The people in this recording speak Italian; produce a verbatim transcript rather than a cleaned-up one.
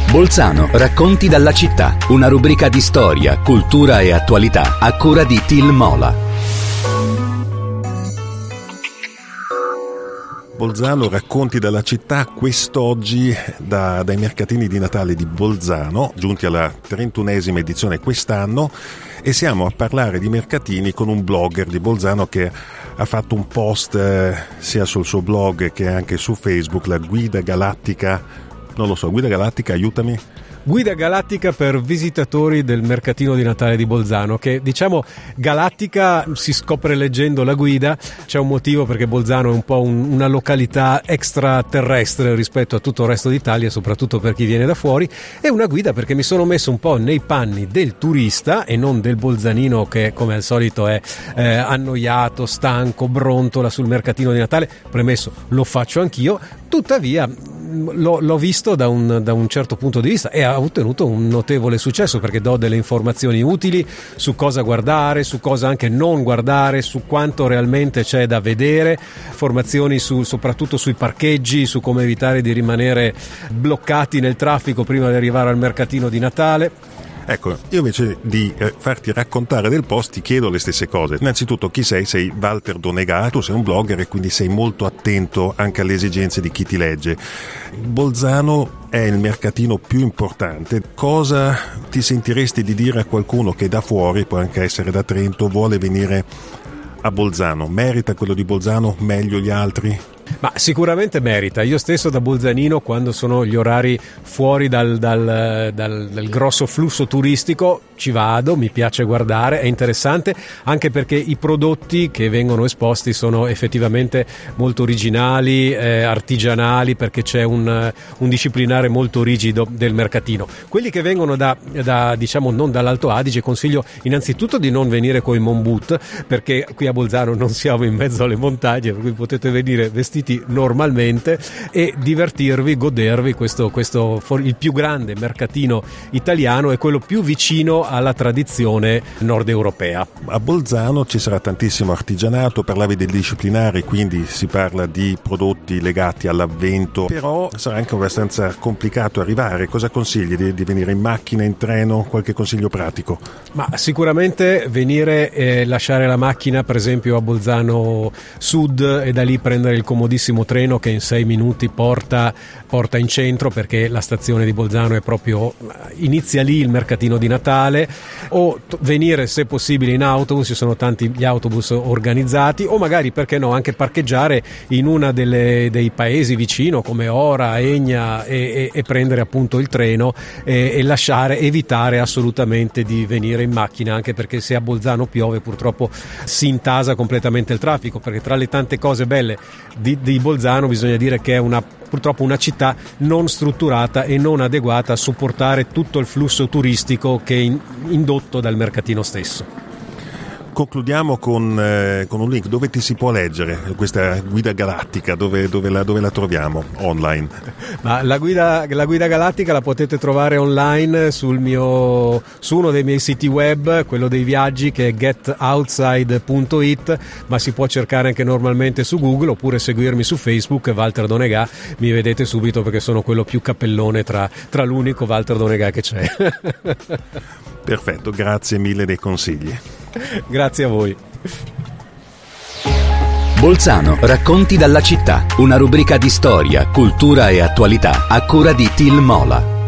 Bolzano, racconti dalla città, una rubrica di storia, cultura e attualità a cura di Til Mola. Bolzano, racconti dalla città, quest'oggi da, dai mercatini di Natale di Bolzano, giunti alla trentunesima edizione quest'anno, e siamo a parlare di mercatini con un blogger di Bolzano che ha fatto un post eh, sia sul suo blog che anche su Facebook, la Guida Galattica. Non lo so, Guida Galattica, aiutami. Guida galattica per visitatori del mercatino di Natale di Bolzano, che diciamo galattica si scopre leggendo la guida. C'è un motivo, perché Bolzano è un po' un, una località extraterrestre rispetto a tutto il resto d'Italia, soprattutto per chi viene da fuori. E una guida perché mi sono messo un po' nei panni del turista e non del bolzanino che come al solito è eh, annoiato, stanco, brontola sul mercatino di Natale. Premesso, lo faccio anch'io, tuttavia L'ho, l'ho visto da un, da un certo punto di vista e ha ottenuto un notevole successo, perché do delle informazioni utili su cosa guardare, su cosa anche non guardare, su quanto realmente c'è da vedere, formazioni su, soprattutto sui parcheggi, su come evitare di rimanere bloccati nel traffico prima di arrivare al mercatino di Natale. Ecco, io invece di eh, farti raccontare del post ti chiedo le stesse cose. Innanzitutto, chi sei? Sei Walter Donegà, tu sei un blogger e quindi sei molto attento anche alle esigenze di chi ti legge. Bolzano è il mercatino più importante. Cosa ti sentiresti di dire a qualcuno che da fuori, può anche essere da Trento, vuole venire a Bolzano? Merita quello di Bolzano meglio gli altri? Ma sicuramente merita. Io stesso da bolzanino, quando sono gli orari fuori dal, dal, dal, dal grosso flusso turistico, ci vado, mi piace guardare, è interessante anche perché i prodotti che vengono esposti sono effettivamente molto originali, eh, artigianali, perché c'è un, un disciplinare molto rigido del mercatino. Quelli che vengono da, da diciamo non dall'Alto Adige, consiglio innanzitutto di non venire coi Mon But, perché qui a Bolzano non siamo in mezzo alle montagne, per cui potete venire vestiti normalmente e divertirvi, godervi questo, questo il più grande mercatino italiano e quello più vicino alla tradizione nord europea. A Bolzano ci sarà tantissimo artigianato, parlavi del disciplinare, quindi si parla di prodotti legati all'avvento, però sarà anche abbastanza complicato arrivare. Cosa consigli? Di, di venire in macchina, in treno? Qualche consiglio pratico? Ma sicuramente venire e lasciare la macchina per esempio a Bolzano Sud e da lì prendere il comodissimo treno che in sei minuti porta, porta in centro, perché la stazione di Bolzano è proprio, inizia lì il mercatino di Natale. O t- venire se possibile in autobus, ci sono tanti gli autobus organizzati, o magari perché no anche parcheggiare in una delle, dei paesi vicino come Ora, Egna e, e, e prendere appunto il treno e, e lasciare, evitare assolutamente di venire in macchina, anche perché se a Bolzano piove purtroppo si intasa completamente il traffico, perché tra le tante cose belle di, di Bolzano bisogna dire che è una purtroppo una città non strutturata e non adeguata a supportare tutto il flusso turistico che è in, indotto dal mercatino stesso. Concludiamo con, eh, con un link dove ti si può leggere questa guida galattica, dove, dove, la, dove la troviamo online? Ma la guida, la guida galattica la potete trovare online sul mio, su uno dei miei siti web, quello dei viaggi, che è get outside punto it, ma si può cercare anche normalmente su Google oppure seguirmi su Facebook, Walter Donegà, mi vedete subito perché sono quello più cappellone tra, tra l'unico Walter Donegà che c'è. Perfetto, grazie mille dei consigli. Grazie a voi. Bolzano, racconti dalla città, una rubrica di storia, cultura e attualità a cura di Til Mola.